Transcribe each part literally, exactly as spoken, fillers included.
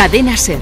Cadena SER.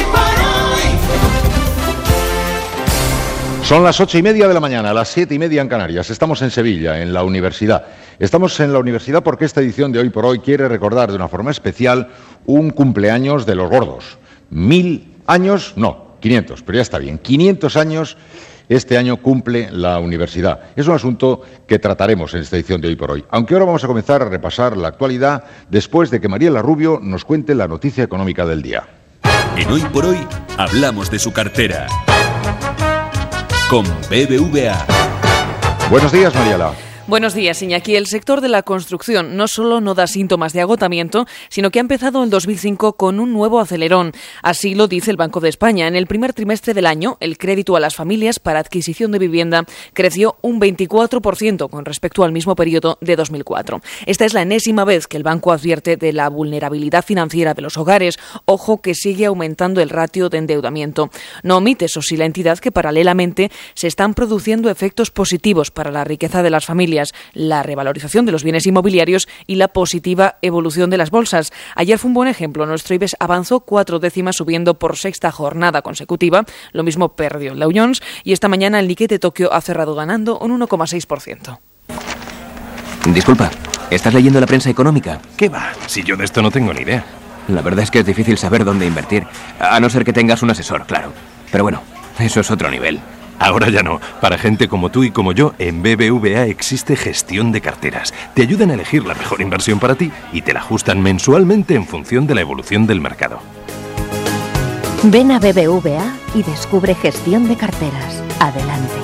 Son las ocho y media de la mañana, las siete y media en Canarias. Estamos en Sevilla, en la universidad. Estamos en la universidad porque esta edición de Hoy por Hoy quiere recordar de una forma especial un cumpleaños de los gordos. Mil años, no, quinientos, pero ya está bien. quinientos años este año cumple la universidad. Es un asunto que trataremos en esta edición de Hoy por Hoy. Aunque ahora vamos a comenzar a repasar la actualidad después de que Mariela Rubio nos cuente la noticia económica del día. En Hoy por Hoy hablamos de su cartera. Con B B V A. Buenos días, Mariela. Buenos días, Iñaki. El sector de la construcción no solo no da síntomas de agotamiento, sino que ha empezado el dos mil cinco con un nuevo acelerón. Así lo dice el Banco de España. En el primer trimestre del año, el crédito a las familias para adquisición de vivienda creció un veinticuatro por ciento con respecto al mismo periodo de dos mil cuatro. Esta es la enésima vez que el banco advierte de la vulnerabilidad financiera de los hogares. Ojo que sigue aumentando el ratio de endeudamiento. No omite, eso sí, la entidad que paralelamente se están produciendo efectos positivos para la riqueza de las familias, la revalorización de los bienes inmobiliarios y la positiva evolución de las bolsas. Ayer fue un buen ejemplo. Nuestro IBEX avanzó cuatro décimas subiendo por sexta jornada consecutiva. Lo mismo perdió el Dow Jones y esta mañana el Nikkei de Tokio ha cerrado ganando un uno coma seis por ciento. Disculpa, ¿estás leyendo la prensa económica? ¿Qué va? Si yo de esto no tengo ni idea. La verdad es que es difícil saber dónde invertir, a no ser que tengas un asesor, claro. Pero bueno, eso es otro nivel. Ahora ya no. Para gente como tú y como yo, en B B V A existe gestión de carteras. Te ayudan a elegir la mejor inversión para ti y te la ajustan mensualmente en función de la evolución del mercado. Ven a B B V A y descubre gestión de carteras. Adelante.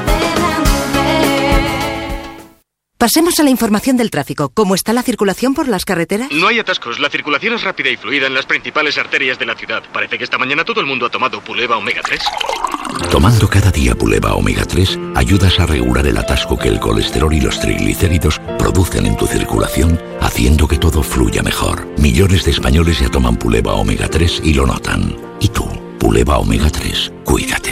Pasemos a la información del tráfico. ¿Cómo está la circulación por las carreteras? No hay atascos. La circulación es rápida y fluida en las principales arterias de la ciudad. Parece que esta mañana todo el mundo ha tomado Puleva Omega tres. Tomando cada día Puleva Omega tres, ayudas a regular el atasco que el colesterol y los triglicéridos producen en tu circulación, haciendo que todo fluya mejor. Millones de españoles ya toman Puleva Omega tres y lo notan. ¿Y tú? Puleva Omega tres. Cuídate.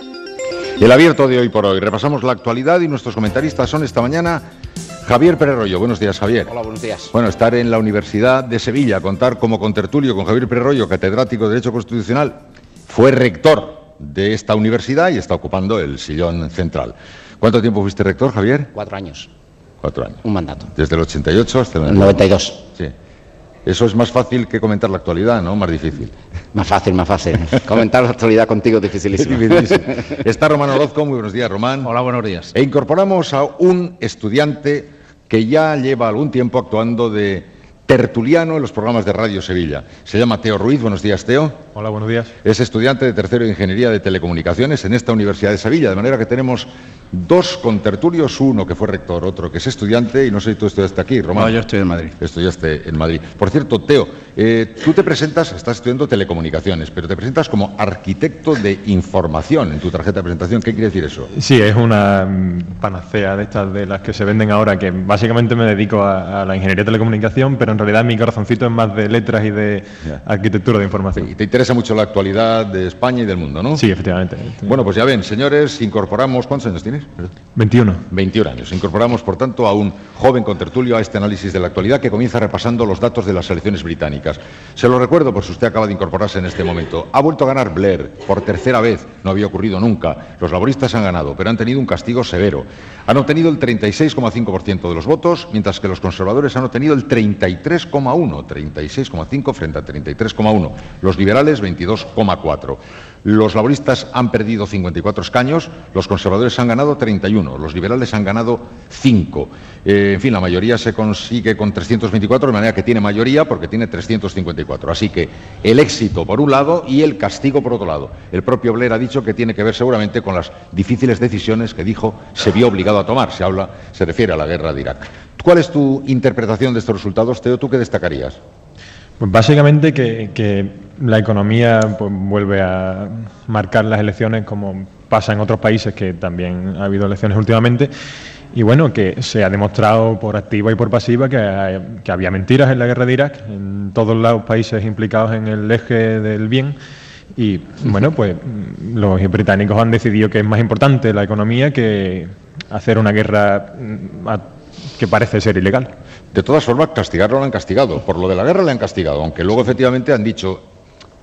El abierto de Hoy por Hoy. Repasamos la actualidad y nuestros comentaristas son esta mañana Javier Pérez Royo. Buenos días, Javier. Hola, buenos días. Bueno, estar en la Universidad de Sevilla, contar como contertulio con Javier Pérez Royo, catedrático de Derecho Constitucional, fue rector de esta universidad y está ocupando el sillón central. ¿Cuánto tiempo fuiste rector, Javier? Cuatro años. Cuatro años. Un mandato. Desde el ochenta y ocho hasta el... el noventa y dos. Sí. Eso es más fácil que comentar la actualidad, ¿no? Más difícil. Más fácil, más fácil. Comentar la actualidad contigo es dificilísimo. Es dificilísimo. Está Román Orozco. Muy buenos días, Román. Hola, buenos días. E incorporamos a un estudiante que ya lleva algún tiempo actuando de tertuliano en los programas de Radio Sevilla. Se llama Teo Ruiz. Buenos días, Teo. Hola, buenos días. Es estudiante de tercero de Ingeniería de Telecomunicaciones en esta Universidad de Sevilla, de manera que tenemos dos contertulios, uno que fue rector, otro que es estudiante, y no sé si tú estudiaste aquí, Román. No, yo estoy en Madrid. Estudiaste en Madrid. Por cierto, Teo, eh, tú te presentas, estás estudiando telecomunicaciones, pero te presentas como arquitecto de información en tu tarjeta de presentación. ¿Qué quiere decir eso? Sí, es una panacea de estas de las que se venden ahora, que básicamente me dedico a, a la ingeniería de telecomunicación, pero en realidad mi corazoncito es más de letras y de yeah. arquitectura de información. Sí, y te interesa mucho la actualidad de España y del mundo, ¿no? Sí, efectivamente. Bueno, pues ya ven, señores, incorporamos... ¿Cuántos años tienes? veintiuno. veintiún años. Incorporamos, por tanto, a un joven contertulio a este análisis de la actualidad que comienza repasando los datos de las elecciones británicas. Se lo recuerdo por si usted acaba de incorporarse en este momento. Ha vuelto a ganar Blair por tercera vez. No había ocurrido nunca. Los laboristas han ganado, pero han tenido un castigo severo. Han obtenido el treinta y seis coma cinco por ciento de los votos, mientras que los conservadores han obtenido el treinta y tres coma uno por ciento. treinta y seis coma cinco frente a treinta y tres coma uno. Los liberales, veintidós coma cuatro. Los laboristas han perdido cincuenta y cuatro escaños, los conservadores han ganado treinta y uno, los liberales han ganado cinco. Eh, en fin, la mayoría se consigue con trescientos veinticuatro, de manera que tiene mayoría porque tiene trescientos cincuenta y cuatro. Así que el éxito por un lado y el castigo por otro lado. El propio Blair ha dicho que tiene que ver seguramente con las difíciles decisiones que dijo se vio obligado a tomar. Se habla, se refiere a la guerra de Irak. ¿Cuál es tu interpretación de estos resultados, Teo? ¿Tú qué destacarías? Pues básicamente que, que la economía pues, vuelve a marcar las elecciones como pasa en otros países que también ha habido elecciones últimamente y bueno, que se ha demostrado por activa y por pasiva que, hay, que había mentiras en la guerra de Irak en todos los países implicados en el eje del bien y bueno, pues los británicos han decidido que es más importante la economía que hacer una guerra a, que parece ser ilegal. De todas formas, castigarlo lo han castigado. Por lo de la guerra le han castigado, aunque luego efectivamente han dicho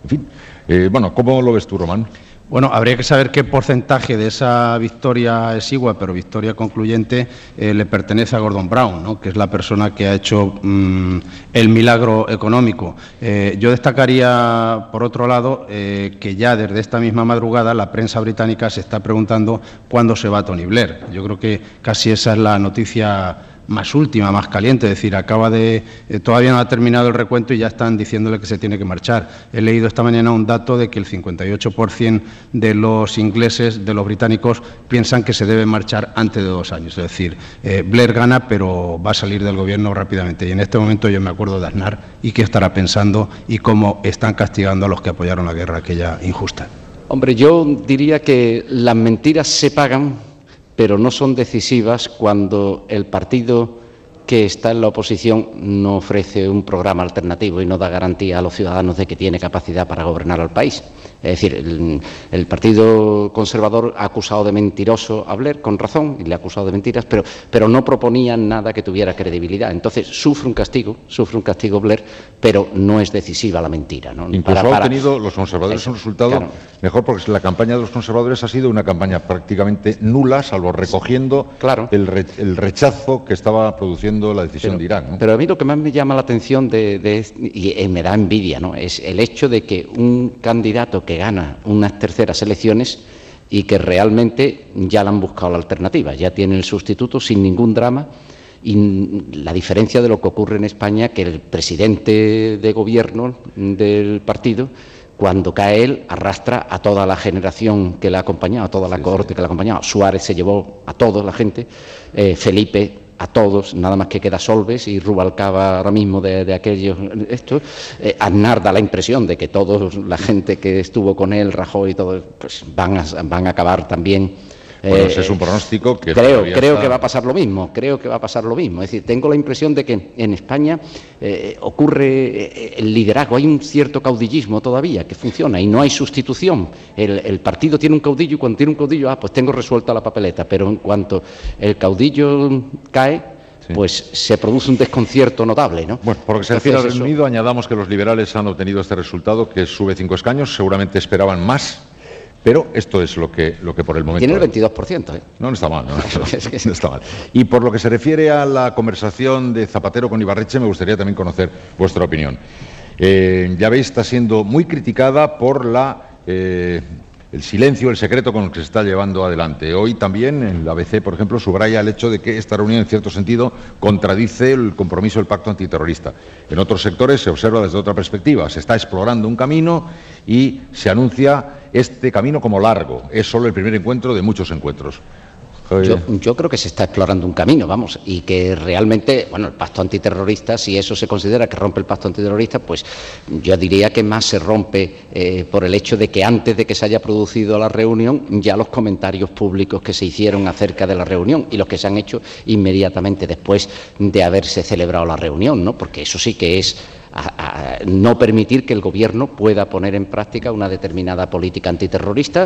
En fin, eh, bueno, ¿cómo lo ves tú, Román? Bueno, habría que saber qué porcentaje de esa victoria exigua, pero victoria concluyente, eh, le pertenece a Gordon Brown, ¿no?, que es la persona que ha hecho mmm, el milagro económico. Eh, yo destacaría, por otro lado, eh, que ya desde esta misma madrugada la prensa británica se está preguntando cuándo se va Tony Blair. Yo creo que casi esa es la noticia más última, más caliente, es decir, acaba de eh, todavía no ha terminado el recuento y ya están diciéndole que se tiene que marchar. He leído esta mañana un dato de que el cincuenta y ocho por ciento de los ingleses, de los británicos, piensan que se debe marchar antes de dos años. Es decir, eh, Blair gana, pero va a salir del gobierno rápidamente. Y en este momento yo me acuerdo de Aznar y qué estará pensando y cómo están castigando a los que apoyaron la guerra aquella injusta. Hombre, yo diría que las mentiras se pagan, pero no son decisivas cuando el partido que está en la oposición no ofrece un programa alternativo y no da garantía a los ciudadanos de que tiene capacidad para gobernar al país. Es decir, el, el Partido Conservador ha acusado de mentiroso a Blair, con razón, y le ha acusado de mentiras, pero, pero no proponían nada que tuviera credibilidad. Entonces, sufre un castigo, sufre un castigo Blair, pero no es decisiva la mentira, ¿no? Incluso para, para... ha obtenido los conservadores un resultado claro. mejor, porque la campaña de los conservadores ha sido una campaña prácticamente nula, salvo recogiendo claro. el, re, el rechazo que estaba produciendo la decisión pero, de Irán, ¿no? Pero a mí lo que más me llama la atención de, de, y, y me da envidia, ¿no?, es el hecho de que un candidato que gana unas terceras elecciones y que realmente ya le han buscado la alternativa, ya tiene el sustituto sin ningún drama. Y la diferencia de lo que ocurre en España, que el presidente de gobierno del partido, cuando cae él, arrastra a toda la generación que le ha acompañado, a toda la sí, cohorte sí. que le ha acompañado. Suárez se llevó a toda la gente, eh, Felipe a todos, nada más que queda Solbes y Rubalcaba ahora mismo de, de aquellos. Esto, eh, Aznar da la impresión de que toda la gente que estuvo con él, Rajoy y todo, pues van a, van a acabar también. Bueno, ese es un pronóstico que creo creo está... que va a pasar lo mismo, creo que va a pasar lo mismo. Es decir, tengo la impresión de que en España eh, ocurre el liderazgo, hay un cierto caudillismo todavía que funciona y no hay sustitución. El, el partido tiene un caudillo y cuando tiene un caudillo, ah, pues tengo resuelta la papeleta, pero en cuanto el caudillo cae, sí. pues se produce un desconcierto notable, ¿no? Bueno, por lo que se refiere al Reino Unido, añadamos que los liberales han obtenido este resultado, que sube cinco escaños, seguramente esperaban más. Pero esto es lo que, lo que por el momento... Tiene el veintidós por ciento, ¿eh? No, no está mal, no, no, no, no está mal. Y por lo que se refiere a la conversación de Zapatero con Ibarretxe, me gustaría también conocer vuestra opinión. Eh, ya veis, está siendo muy criticada por la... Eh, el silencio, el secreto con el que se está llevando adelante. Hoy también en la A B C, por ejemplo, subraya el hecho de que esta reunión, en cierto sentido, contradice el compromiso del pacto antiterrorista. En otros sectores se observa desde otra perspectiva. Se está explorando un camino y se anuncia este camino como largo. Es solo el primer encuentro de muchos encuentros. Yo, yo creo que se está explorando un camino, vamos, y que realmente, bueno, el pacto antiterrorista, si eso se considera que rompe el pacto antiterrorista, pues yo diría que más se rompe eh, por el hecho de que antes de que se haya producido la reunión, ya los comentarios públicos que se hicieron acerca de la reunión y los que se han hecho inmediatamente después de haberse celebrado la reunión, ¿no? Porque eso sí que es... A, a no permitir que el Gobierno pueda poner en práctica una determinada política antiterrorista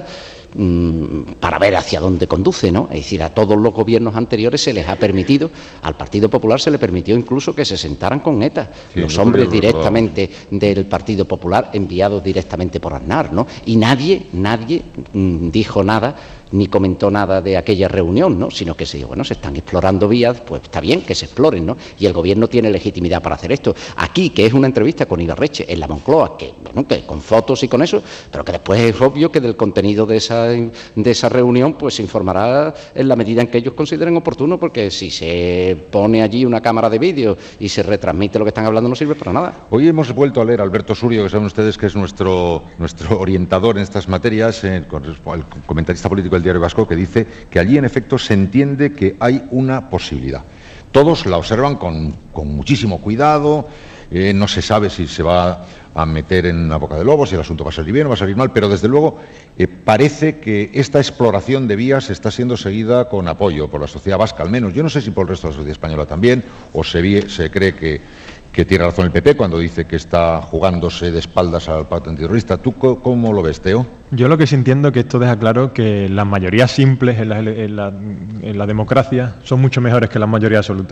mmm, para ver hacia dónde conduce, ¿no? Es decir, a todos los gobiernos anteriores se les ha permitido, al Partido Popular se le permitió incluso que se sentaran con ETA, sí, los hombres directamente del Partido Popular enviados directamente por Aznar, ¿no? Y nadie, nadie mmm, dijo nada ni comentó nada de aquella reunión, ¿no? Sino que se dijo, bueno, se están explorando vías, pues está bien que se exploren, ¿no? Y el Gobierno tiene legitimidad para hacer esto. Aquí, que es una entrevista con Ibarretxe en la Moncloa, que, bueno, que con fotos y con eso, pero que después es obvio que del contenido de esa, de esa reunión, pues se informará en la medida en que ellos consideren oportuno, porque si se pone allí una cámara de vídeo y se retransmite lo que están hablando, no sirve para nada. Hoy hemos vuelto a leer a Alberto Surio, que saben ustedes que es nuestro, nuestro orientador en estas materias, eh, con el comentarista político del Diario Vasco, que dice que allí en efecto se entiende que hay una posibilidad. Todos la observan con, con muchísimo cuidado, eh, no se sabe si se va a meter en la boca del lobo, si el asunto va a salir bien o va a salir mal, pero desde luego eh, parece que esta exploración de vías está siendo seguida con apoyo por la sociedad vasca, al menos. Yo no sé si por el resto de la sociedad española también, o se, se cree que que tiene razón el P P cuando dice que está jugándose de espaldas al pacto antiterrorista. ¿Tú cómo lo ves, Teo? Yo lo que sí entiendo que esto deja claro que las mayorías simples en la, en la, en la democracia son mucho mejores que las mayorías absolutas.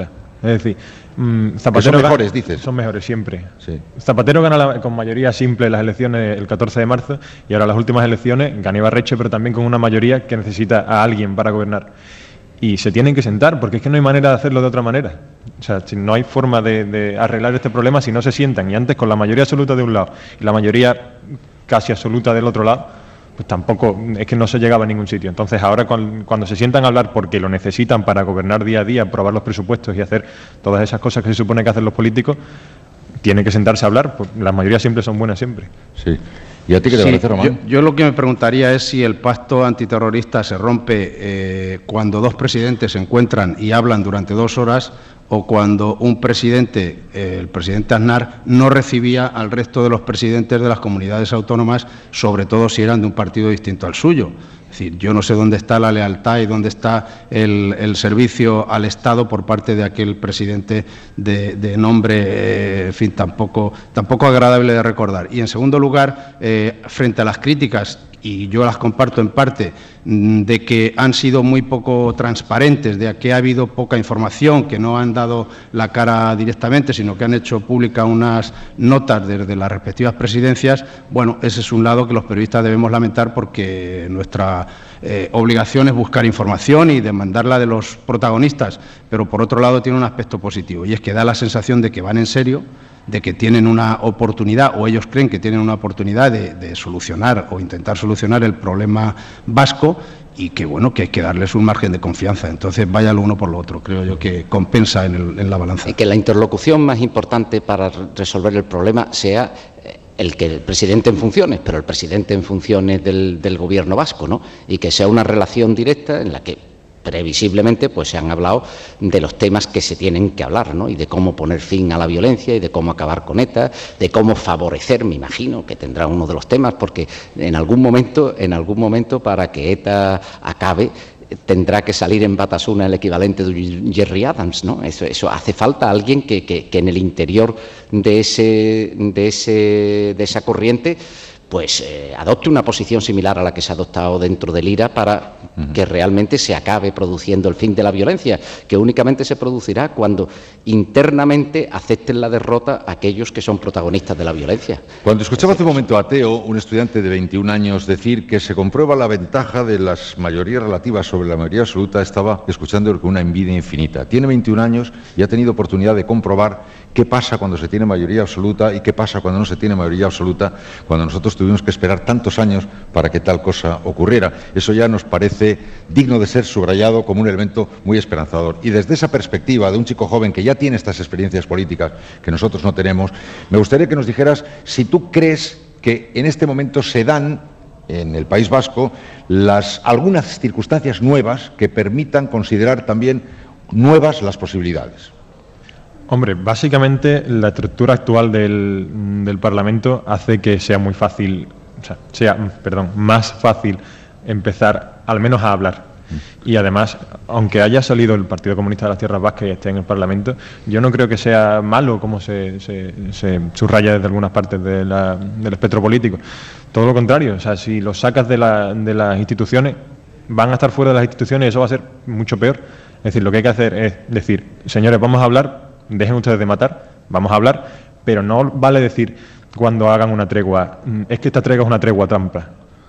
Es decir, mmm, Zapatero... son mejores, dices. Son mejores, siempre. Sí. Zapatero gana la, con mayoría simple las elecciones el catorce de marzo y ahora las últimas elecciones gana Ibarretxe, pero también con una mayoría que necesita a alguien para gobernar. Y se tienen que sentar, porque es que no hay manera de hacerlo de otra manera. O sea, si no hay forma de, de arreglar este problema si no se sientan. Y antes con la mayoría absoluta de un lado y la mayoría casi absoluta del otro lado, pues tampoco, es que no se llegaba a ningún sitio. Entonces ahora cuando, cuando se sientan a hablar porque lo necesitan para gobernar día a día, aprobar los presupuestos y hacer todas esas cosas que se supone que hacen los políticos, tienen que sentarse a hablar, pues las mayorías siempre son buenas siempre. Sí. ¿Y a ti qué te sí, parece, Román? Yo, yo lo que me preguntaría es si el pacto antiterrorista se rompe eh, cuando dos presidentes se encuentran y hablan durante dos horas o cuando un presidente, eh, el presidente Aznar, no recibía al resto de los presidentes de las comunidades autónomas, sobre todo si eran de un partido distinto al suyo. Es decir, yo no sé dónde está la lealtad y dónde está el, el servicio al Estado por parte de aquel presidente de, de nombre, eh, en fin, tampoco, tampoco agradable de recordar. Y en segundo lugar, eh, frente a las críticas, y yo las comparto en parte, de que han sido muy poco transparentes, de que ha habido poca información, que no han dado la cara directamente, sino que han hecho públicas unas notas desde las respectivas presidencias, bueno, ese es un lado que los periodistas debemos lamentar porque nuestra eh, obligación es buscar información y demandarla de los protagonistas, pero por otro lado tiene un aspecto positivo y es que da la sensación de que van en serio, de que tienen una oportunidad, o ellos creen que tienen una oportunidad de, de solucionar o intentar solucionar el problema vasco y que, bueno, que hay que darles un margen de confianza. Entonces, vaya lo uno por lo otro, creo yo que compensa en, el, en la balanza. Y que la interlocución más importante para resolver el problema sea el que el presidente en funciones, pero el presidente en funciones del, del gobierno vasco, ¿no? Y que sea una relación directa en la que previsiblemente pues se han hablado de los temas que se tienen que hablar, ¿no? Y de cómo poner fin a la violencia y de cómo acabar con ETA, de cómo favorecer, me imagino que tendrá uno de los temas, porque en algún momento, en algún momento para que ETA acabe tendrá que salir en Batasuna el equivalente de Jerry Adams, ¿no? Eso, eso hace falta alguien que, que, que en el interior de ese, de ese, de esa corriente pues eh, adopte una posición similar a la que se ha adoptado dentro del I R A para uh-huh. que realmente se acabe produciendo el fin de la violencia, que únicamente se producirá cuando internamente acepten la derrota aquellos que son protagonistas de la violencia. Cuando escuchaba hace un momento a Teo, un estudiante de veintiún años, decir que se comprueba la ventaja de las mayorías relativas sobre la mayoría absoluta, estaba escuchándolo con una envidia infinita. Tiene veintiún años y ha tenido oportunidad de comprobar qué pasa cuando se tiene mayoría absoluta y qué pasa cuando no se tiene mayoría absoluta, cuando nosotros tuvimos que esperar tantos años para que tal cosa ocurriera. Eso ya nos parece digno de ser subrayado como un elemento muy esperanzador. Y desde esa perspectiva de un chico joven que ya tiene estas experiencias políticas que nosotros no tenemos, me gustaría que nos dijeras si tú crees que en este momento se dan en el País Vasco las, algunas circunstancias nuevas que permitan considerar también nuevas las posibilidades. Hombre, básicamente la estructura actual del, del Parlamento hace que sea muy fácil, o sea, sea, perdón, más fácil empezar al menos a hablar. Y además, aunque haya salido el Partido Comunista de las Tierras Vascas y esté en el Parlamento, yo no creo que sea malo como se, se, se subraya desde algunas partes de la, del espectro político. Todo lo contrario, o sea, si los sacas de, la, de las instituciones, van a estar fuera de las instituciones y eso va a ser mucho peor. Es decir, lo que hay que hacer es decir, señores, vamos a hablar, dejen ustedes de matar, vamos a hablar, pero no vale decir cuando hagan una tregua, es que esta tregua es una tregua trampa,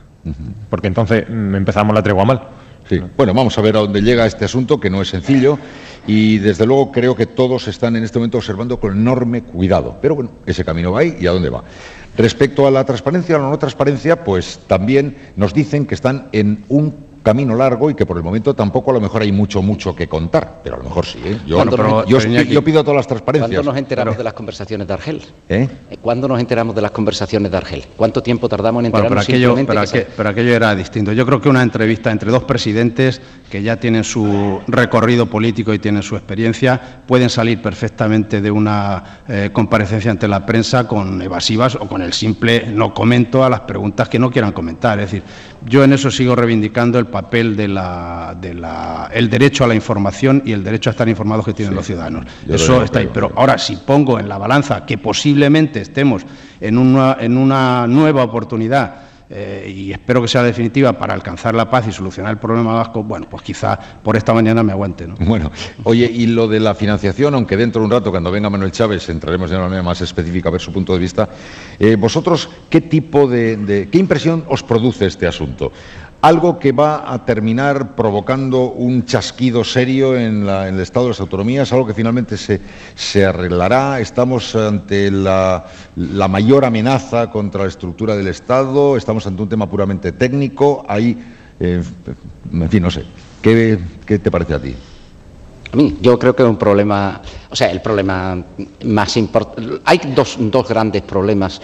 porque entonces empezamos la tregua mal. Sí. Bueno, vamos a ver a dónde llega este asunto, que no es sencillo, y desde luego creo que todos están en este momento observando con enorme cuidado. Pero bueno, ese camino va ahí y a dónde va. Respecto a la transparencia o la no transparencia, pues también nos dicen que están en un camino largo y que por el momento tampoco a lo mejor hay mucho, mucho que contar, pero a lo mejor sí, ¿eh? Yo, no, pero, yo, pero, yo pido todas las transparencias. ¿Cuándo nos enteramos pero, de las conversaciones de Argel? ¿Eh? ¿Cuándo nos enteramos de las conversaciones de Argel? ¿Cuánto tiempo tardamos en enterarnos? Bueno, pero, aquello, pero, aquello, pero aquello era distinto. Yo creo que una entrevista entre dos presidentes que ya tienen su recorrido político y tienen su experiencia, pueden salir perfectamente de una eh, comparecencia ante la prensa con evasivas o con el simple no comento a las preguntas que no quieran comentar. Es decir, yo en eso sigo reivindicando el papel de la, de la, el derecho a la información y el derecho a estar informados que tienen sí, los ciudadanos. Eso está ahí. Pero ahora, si pongo en la balanza que posiblemente estemos en una, en una nueva oportunidad eh, y espero que sea la definitiva para alcanzar la paz y solucionar el problema vasco, bueno, pues quizá por esta mañana me aguante, ¿no? Bueno, oye, y lo de la financiación, aunque dentro de un rato, cuando venga Manuel Chávez, entraremos de una manera más específica a ver su punto de vista, eh, vosotros, ¿qué tipo de, de, qué impresión os produce este asunto? ¿Algo que va a terminar provocando un chasquido serio en, la, en el Estado de las Autonomías? ¿Algo que finalmente se, se arreglará? ¿Estamos ante la, la mayor amenaza contra la estructura del Estado? ¿Estamos ante un tema puramente técnico? Ahí, eh, en fin, no sé. ¿Qué, qué te parece a ti? A mí, yo creo que es un problema, o sea, el problema más importante. Hay dos, dos grandes problemas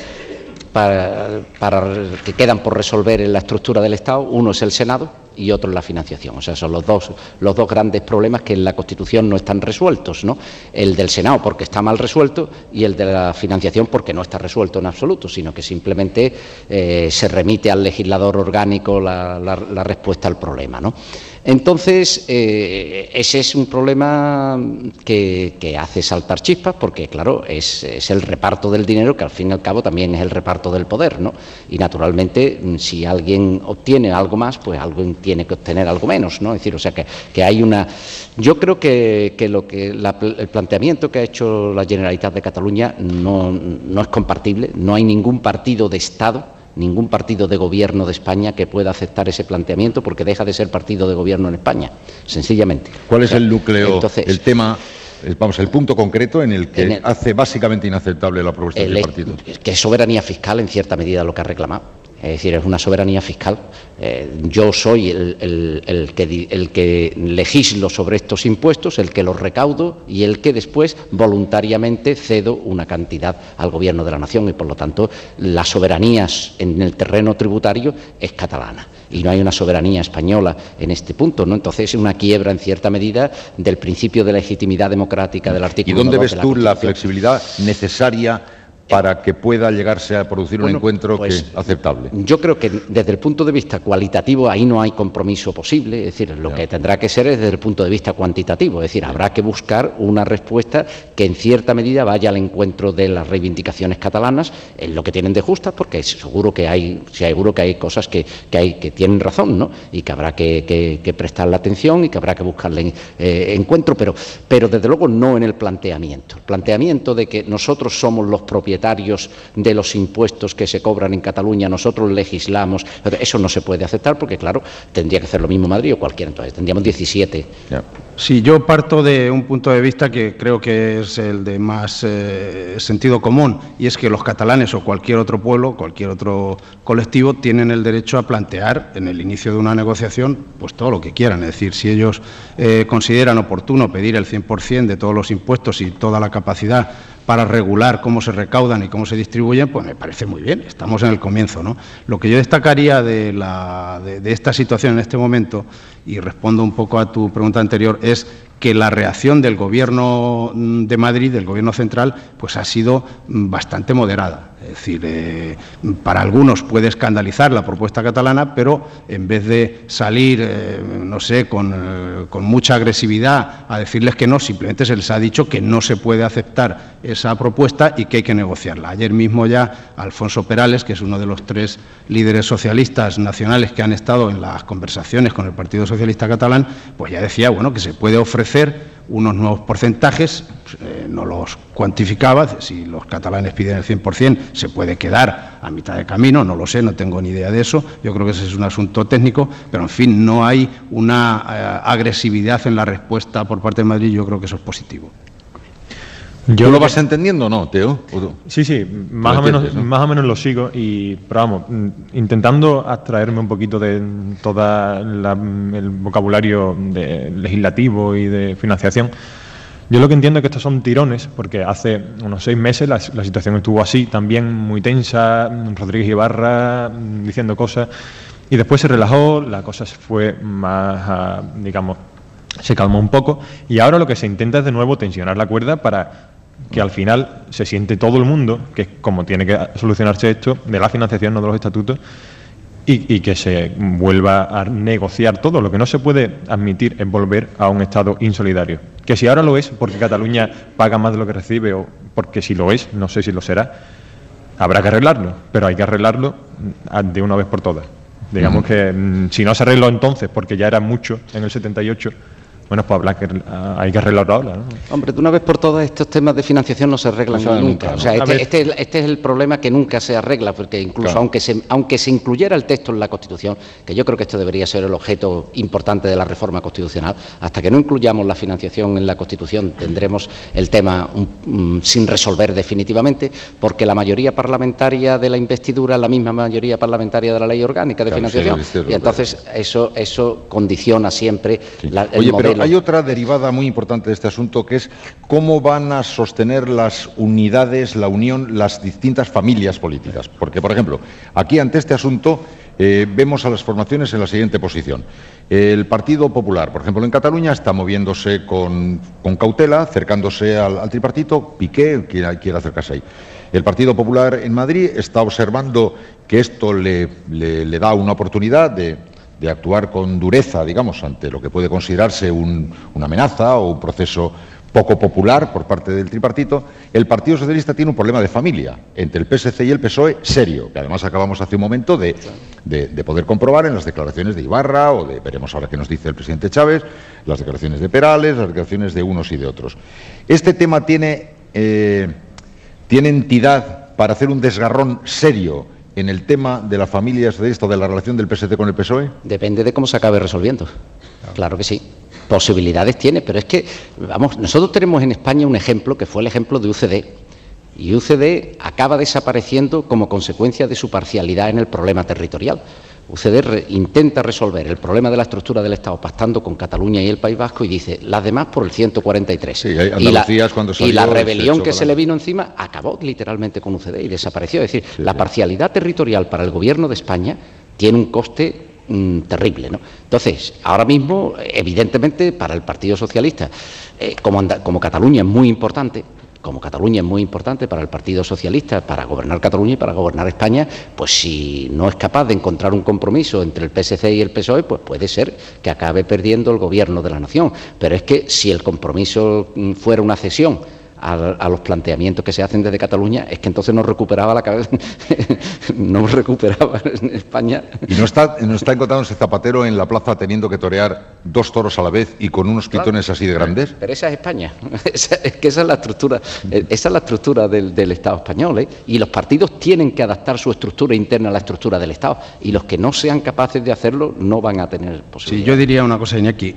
Para, para que quedan por resolver en la estructura del Estado. Uno es el Senado y otro es la financiación. O sea, son los dos, los dos grandes problemas que en la Constitución no están resueltos, ¿no? El del Senado porque está mal resuelto y el de la financiación porque no está resuelto en absoluto, sino que simplemente eh, se remite al legislador orgánico la, la, la respuesta al problema, ¿no? Entonces, eh, ese es un problema que, que hace saltar chispas porque, claro, es, es el reparto del dinero, que al fin y al cabo también es el reparto del poder, ¿no? Y, naturalmente, si alguien obtiene algo más, pues alguien tiene que obtener algo menos, ¿no? Es decir, o sea, que, que hay una... Yo creo que, que, lo que la, el planteamiento que ha hecho la Generalitat de Cataluña no, no es compartible. No hay ningún partido de Estado, ningún partido de gobierno de España que pueda aceptar ese planteamiento porque deja de ser partido de gobierno en España, sencillamente. ¿Cuál es o sea, el núcleo, entonces, el tema, vamos, el punto concreto en el que en el, hace básicamente inaceptable la propuesta del partido? Que es soberanía fiscal en cierta medida lo que ha reclamado. Es decir, es una soberanía fiscal. Eh, yo soy el, el, el, que, el que legislo sobre estos impuestos, el que los recaudo y el que después voluntariamente cedo una cantidad al Gobierno de la Nación y, por lo tanto, la soberanía en el terreno tributario es catalana. Y no hay una soberanía española en este punto, ¿no? Entonces es una quiebra en cierta medida del principio de legitimidad democrática del artículo. ¿Y dónde ves tú la flexibilidad necesaria para que pueda llegarse a producir bueno, un encuentro pues, que, aceptable? Yo creo que desde el punto de vista cualitativo ahí no hay compromiso posible, es decir, lo ya. que tendrá que ser es desde el punto de vista cuantitativo, es decir, ya. habrá que buscar una respuesta que en cierta medida vaya al encuentro de las reivindicaciones catalanas en lo que tienen de justas, porque seguro que hay, seguro que hay cosas que, que, hay, que tienen razón, ¿no? Y que habrá que, que, que prestarle atención y que habrá que buscarle eh, encuentro, pero, pero desde luego no en el planteamiento. El planteamiento de que nosotros somos los propietarios de los impuestos que se cobran en Cataluña, nosotros legislamos, eso no se puede aceptar porque, claro, tendría que hacer lo mismo Madrid o cualquiera, entonces tendríamos diecisiete. Yeah. Sí, yo parto de un punto de vista que creo que es el de más eh, sentido común, y es que los catalanes o cualquier otro pueblo, cualquier otro colectivo, tienen el derecho a plantear en el inicio de una negociación pues todo lo que quieran. Es decir, si ellos eh, consideran oportuno pedir el cien por cien de todos los impuestos y toda la capacidad para regular cómo se recaudan y cómo se distribuyen, pues me parece muy bien, estamos en el comienzo, ¿no? Lo que yo destacaría de, la, de, de esta situación en este momento, y respondo un poco a tu pregunta anterior, es que la reacción del Gobierno de Madrid, del Gobierno central, pues ha sido bastante moderada. Es decir, eh, para algunos puede escandalizar la propuesta catalana, pero en vez de salir, eh, no sé, con, eh, con mucha agresividad a decirles que no, simplemente se les ha dicho que no se puede aceptar esa propuesta y que hay que negociarla. Ayer mismo ya Alfonso Perales, que es uno de los tres líderes socialistas nacionales que han estado en las conversaciones con el Partido Socialista Catalán, pues ya decía, bueno, que se puede ofrecer unos nuevos porcentajes, eh, no los cuantificaba, si los catalanes piden el cien por cien se puede quedar a mitad de camino, no lo sé, no tengo ni idea de eso, yo creo que ese es un asunto técnico, pero en fin, no hay una eh, agresividad en la respuesta por parte de Madrid, yo creo que eso es positivo. Yo ¿Tú lo vas entendiendo o no, Teo? Sí, sí, más o, menos, ¿no? más o menos lo sigo, y, pero vamos, intentando abstraerme un poquito de todo el vocabulario de legislativo y de financiación. Yo lo que entiendo es que estos son tirones, porque hace unos seis meses la, la situación estuvo así, también muy tensa, Rodríguez Ibarra diciendo cosas, y después se relajó, la cosa fue más, digamos, se calmó un poco, y ahora lo que se intenta es de nuevo tensionar la cuerda para que al final se siente todo el mundo, que es como tiene que solucionarse esto, de la financiación, no de los estatutos, y, y que se vuelva a negociar todo. Lo que no se puede admitir es volver a un Estado insolidario. Que si ahora lo es, porque Cataluña paga más de lo que recibe, o porque si lo es, no sé si lo será, habrá que arreglarlo, pero hay que arreglarlo de una vez por todas. Digamos uh-huh. que mm, si no se arregló entonces, porque ya era mucho en el setenta y ocho, bueno, pues habrá que, hay que arreglarlo ahora, ¿no? Hombre, de una vez por todas estos temas de financiación no se arreglan no, nunca. nunca ¿no? O sea, este, este, este es el problema que nunca se arregla, porque incluso claro. aunque, se, aunque se incluyera el texto en la Constitución, que yo creo que esto debería ser el objeto importante de la reforma constitucional, hasta que no incluyamos la financiación en la Constitución tendremos el tema um, um, sin resolver definitivamente, porque la mayoría parlamentaria de la investidura es la misma mayoría parlamentaria de la ley orgánica de claro, financiación, sí, y entonces eso, eso condiciona siempre sí. la, el Oye, modelo. Pero hay otra derivada muy importante de este asunto, que es cómo van a sostener las unidades, la unión, las distintas familias políticas. Porque, por ejemplo, aquí ante este asunto eh, vemos a las formaciones en la siguiente posición. El Partido Popular, por ejemplo, en Cataluña está moviéndose con, con cautela, acercándose al, al tripartito. Piqué quiere, quiere acercarse ahí. El Partido Popular en Madrid está observando que esto le, le, le da una oportunidad de... de actuar con dureza, digamos, ante lo que puede considerarse un, una amenaza o un proceso poco popular por parte del tripartito. El Partido Socialista tiene un problema de familia entre el P S C y el P S O E serio, que además acabamos hace un momento de, de, de poder comprobar en las declaraciones de Ibarra o de, veremos ahora qué nos dice el presidente Chávez, las declaraciones de Perales, las declaraciones de unos y de otros. Este tema tiene, eh, tiene entidad para hacer un desgarrón serio en el tema de la familia socialista, de la relación del P S C con el P S O E? Depende de cómo se acabe resolviendo. Claro, claro que sí. Posibilidades tiene, pero es que, vamos, nosotros tenemos en España un ejemplo que fue el ejemplo de U C D. Y U C D acaba desapareciendo como consecuencia de su parcialidad en el problema territorial. U C D re, intenta resolver el problema de la estructura del Estado pactando con Cataluña y el País Vasco y dice, las demás por el ciento cuarenta y tres. Sí, y, la, cuando salió, y la rebelión se que se le vino encima acabó literalmente con U C D y desapareció. Es decir, sí, la sí. parcialidad territorial para el Gobierno de España tiene un coste mmm, terrible, ¿no? Entonces, ahora mismo, evidentemente, para el Partido Socialista, eh, como, anda, como Cataluña es muy importante, como Cataluña es muy importante para el Partido Socialista, para gobernar Cataluña y para gobernar España, pues si no es capaz de encontrar un compromiso entre el P S C y el P S O E, pues puede ser que acabe perdiendo el gobierno de la nación. Pero es que si el compromiso fuera una cesión a, a los planteamientos que se hacen desde Cataluña, es que entonces no recuperaba la cabeza, no recuperaba en España. ¿Y no está, no está encontrándose Zapatero en la plaza teniendo que torear dos toros a la vez y con unos pitones claro, así de grandes? Pero esa es España, esa, es que esa es la estructura, esa es la estructura del, del Estado español, ¿eh? Y los partidos tienen que adaptar su estructura interna a la estructura del Estado, y los que no sean capaces de hacerlo no van a tener posibilidad. Sí, yo diría una cosa, Iñaki.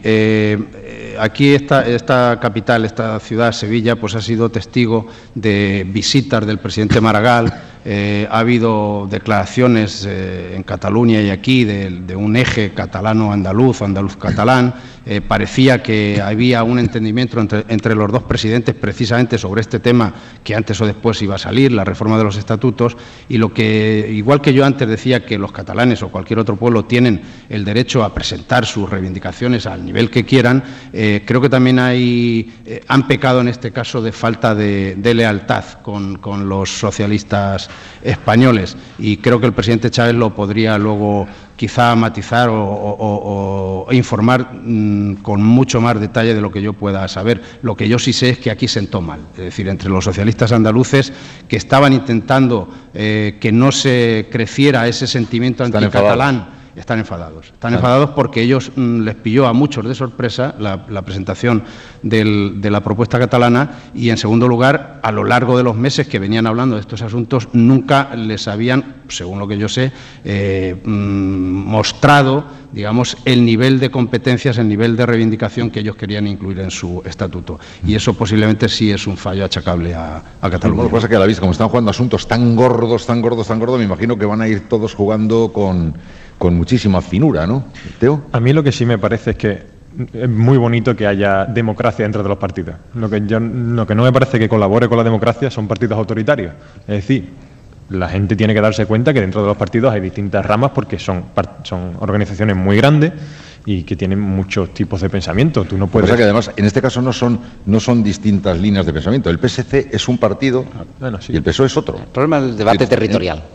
Eh, aquí esta, esta capital, esta ciudad, Sevilla, pues ha sido sido testigo de visitas del presidente Maragall, eh, ha habido declaraciones eh, en Cataluña y aquí de, de un eje catalano-andaluz, andaluz-catalán, eh, parecía que había un entendimiento entre, entre los dos presidentes precisamente sobre este tema que antes o después iba a salir, la reforma de los estatutos, y lo que, igual que yo antes decía que los catalanes o cualquier otro pueblo tienen el derecho a presentar sus reivindicaciones al nivel que quieran, eh, creo que también hay, eh, han pecado en este caso de falta de, de lealtad con, con los socialistas españoles, y creo que el presidente Chávez lo podría luego quizá matizar o, o, o, o informar mmm, con mucho más detalle de lo que yo pueda saber. Lo que yo sí sé es que aquí sentó mal, es decir, entre los socialistas andaluces que estaban intentando eh, que no se creciera ese sentimiento anticatalán. Están enfadados. Están claro. enfadados porque ellos mmm, les pilló a muchos de sorpresa la, la presentación del, de la propuesta catalana, y, en segundo lugar, a lo largo de los meses que venían hablando de estos asuntos, nunca les habían, según lo que yo sé, eh, mmm, mostrado, digamos, el nivel de competencias, el nivel de reivindicación que ellos querían incluir en su estatuto. Y eso posiblemente sí es un fallo achacable a, a Cataluña. Lo que pasa es que a la vista, como están jugando asuntos tan gordos, tan gordos, tan gordos, me imagino que van a ir todos jugando con... con muchísima finura, ¿no, Teo? A mí lo que sí me parece es que es muy bonito que haya democracia dentro de los partidos. Lo que, yo, lo que no me parece que colabore con la democracia son partidos autoritarios. Es decir, la gente tiene que darse cuenta que dentro de los partidos hay distintas ramas, porque son, son organizaciones muy grandes y que tienen muchos tipos de pensamiento. Tú no puedes... O sea que además, en este caso no son, no son distintas líneas de pensamiento. El P S C es un partido, bueno, sí, y el P S O E es otro. El problema es el debate territorial.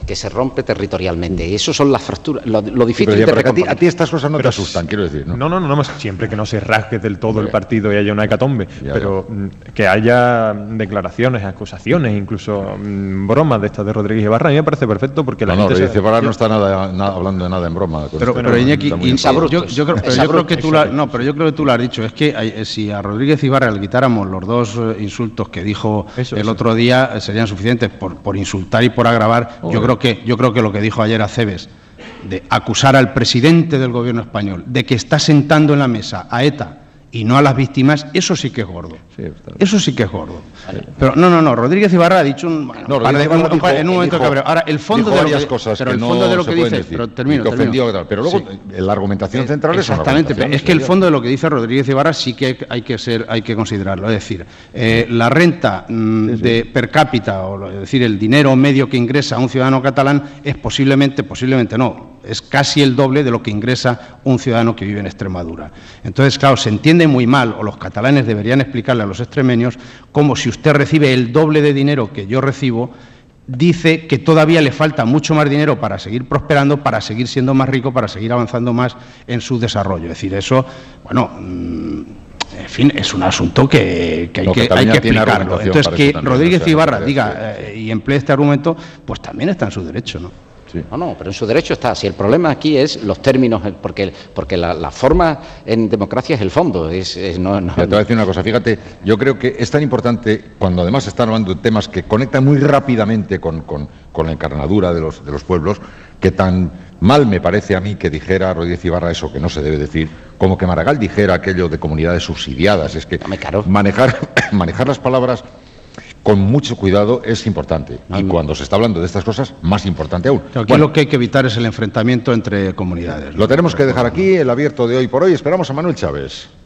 que se rompe territorialmente. Y eso son las fracturas, lo, lo difícil sí, de pero a, ti, recomponer. a ti estas cosas no Pero te asustan, quiero decir, ¿no? No, no, no, no, siempre que no se rasgue del todo el partido y haya una hecatombe, Ya, pero mm, que haya declaraciones, acusaciones, incluso mm, bromas de estas de Rodríguez Ibarra, a mí me parece perfecto porque la No, no, gente... Rodríguez se- Ibarra yo- no está nada, nada- hablando de nada en broma. con Pero, esto. pero Iñaki, Está muy y- enfadado. yo, yo creo, pero yo creo que tú la, no, pero yo creo que tú lo has dicho. Es que hay- eh, si a Rodríguez Ibarra le quitáramos los dos eh, insultos que dijo Eso, el eso. otro día, eh, serían suficientes por, por insultar y por agravar. Yo creo que yo creo que lo que dijo ayer Aceves, de acusar al presidente del gobierno español de que está sentando en la mesa a ETA y no a las víctimas, eso sí que es gordo. Sí, está bien. Eso sí que es gordo. Pero no, no, no. Rodríguez Ibarra ha dicho un, bueno, No, un par de- Rodríguez Ibarra un par- dijo- en un momento dijo- cabreo. Ahora el fondo dijo de lo varias que, cosas pero que el no fondo de lo se que pueden dice, decir, pero termino, y que termino. ofendió, pero luego Sí. la argumentación central es una Exactamente, pero es que el argumentación, fondo de lo que dice Rodríguez Ibarra sí que hay que ser, hay que considerarlo. Es decir, eh, la renta mm, de per cápita, o lo- es decir, el dinero medio que ingresa un ciudadano catalán es posiblemente, posiblemente no, es casi el doble de lo que ingresa un ciudadano que vive en Extremadura. Entonces, claro, se entiende muy mal, o los catalanes deberían explicarle a los extremeños, como si usted recibe el doble de dinero que yo recibo, dice que todavía le falta mucho más dinero para seguir prosperando, para seguir siendo más rico, para seguir avanzando más en su desarrollo. Es decir, eso, bueno, mm, en fin, es un asunto que, que hay No, que, hay Cataluña que tiene explicarlo. argumentación Entonces, para que eso también, Rodríguez o sea, Ibarra no diga parece- eh, y emplee este argumento, pues también está en su derecho, ¿no? Sí. No, no, pero en su derecho está. Si el problema aquí es los términos, porque, porque la, la forma en democracia es el fondo. Es, es- no, no- Mira, te voy a decir una cosa, fíjate, yo creo que es tan importante, cuando además se están hablando de temas que conectan muy rápidamente con, con- con la encarnadura de los, de los pueblos, que tan mal me parece a mí que dijera Rodríguez Ibarra eso que no se debe decir, como que Maragall dijera aquello de comunidades subsidiadas. Es que manejar, manejar las palabras con mucho cuidado es importante. Y cuando se está hablando de estas cosas, más importante aún. Aquí Bueno, lo que hay que evitar es el enfrentamiento entre comunidades, ¿no? lo tenemos que dejar aquí, el abierto de hoy por hoy. Esperamos a Manuel Chávez.